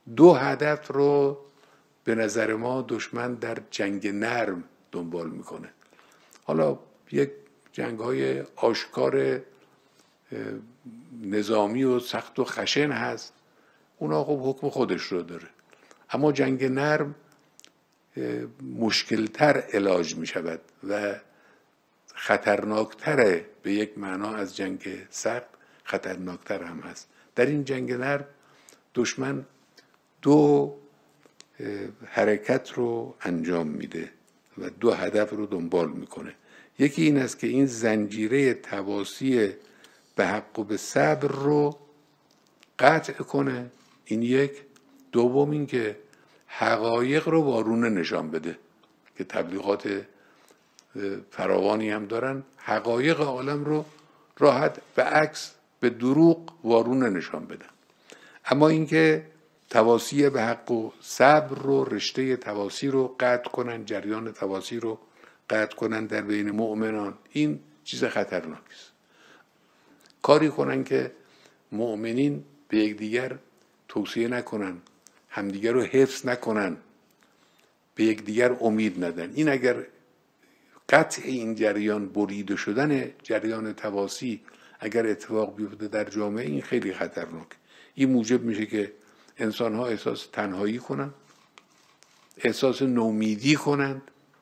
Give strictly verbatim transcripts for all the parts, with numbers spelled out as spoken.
دو هدف رو به نظر ما دشمن در جنگ نرم دنبال میکنه. حالا یک جنگ های آشکار نظامی و سخت و خشن هست، اونا خب حکم خودش رو داره، اما جنگ نرم مشکلتر علاج می شود و خطرناکتره، به یک معنا از جنگ سخت خطرناکتر هم هست. در این جنگ نرم دشمن دو حرکت رو انجام میده و دو هدف رو دنبال میکنه. یکی این است که این زنجیره تواصی به حق و به صبر رو قطع کنه، این یک. دوم این که حقایق رو وارونه نشان بده، که تبلیغات فراوانی هم دارن، حقایق عالم رو راحت به عکس به دروغ وارونه نشان بدن. اما اینکه تواصی به حق و صبر رو، رشته تواصی رو قطع کنن، جریان تواصی رو قطع کنن در بین مؤمنان، این چیز خطرناکی است. کاری کنن که مؤمنین به یکدیگر توصیه نکنن، همدیگر رو حفظ نکنن، به یکدیگر امید ندن. این اگر قطع این جریان، بریده شدن جریان تواصی اگر اتفاق بیفته در جامعه، این خیلی خطرناک. این موجب میشه که انسان ها احساس تنهایی کنن، احساس نومیدی کنند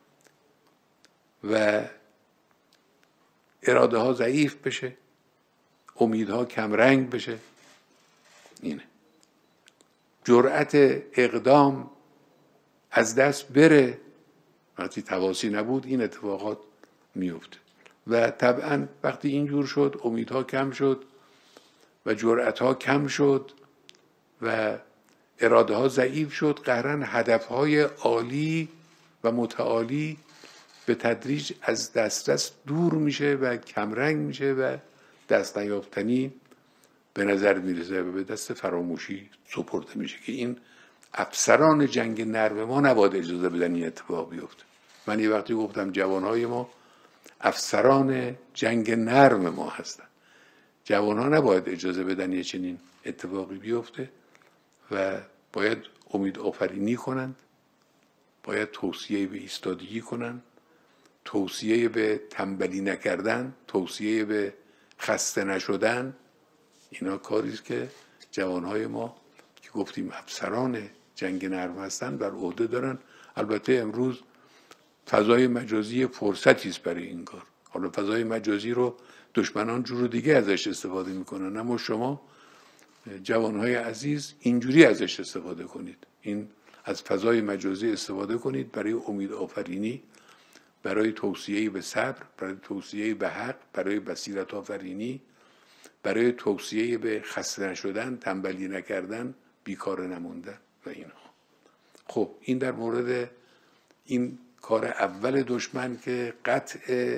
و اراده ها ضعیف بشه، امیدها کمرنگ بشه. اینه جرأت اقدام از دست بره. وقتی تواصی نبود این اتفاقات میفته و طبعا وقتی اینجور شد امیدها کم شد و جرأتها کم شد و اراده ها ضعیف شد، قهرن هدف های عالی و متعالی به تدریج از دسترس دور میشه و کمرنگ میشه و دست نیافتنی به نظر میرسه و به دست فراموشی سپرده میشه، که این افسران جنگ نرم ما نباید اجازه بدن این اتفاق بیفته. من یه وقتی گفتم جوانهای ما افسران جنگ نرم ما هستن. جوانها نباید اجازه بدن یه چنین اتفاقی بیفته و باید امید آفرینی کنند، باید توصیه به ایستادگی کنند، توصیه به تنبلی نکردن، توصیه به خسته نشدن. اینا کاریست که جوانهای ما که گفتیم افسران جنگ نرم هستن بر عهده دارن. البته امروز فضای مجازی فرصتی است برای این کار. حالا فضای مجازی رو دشمنان جور دیگه ازش استفاده میکنن، اما شما جوانهای عزیز اینجوری ازش استفاده کنید. این از فضای مجازی استفاده کنید برای امید آفرینی، برای توصیه به صبر، برای توصیه به حق، برای بصیرت آفرینی، برای توصیه به خسته نشدن، تنبلی نکردن، بیکار نموندن و اینها. خب این در مورد این کار اول دشمن که قطع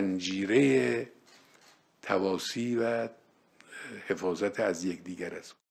زنجیره تواصی و حفاظت از یکدیگر است.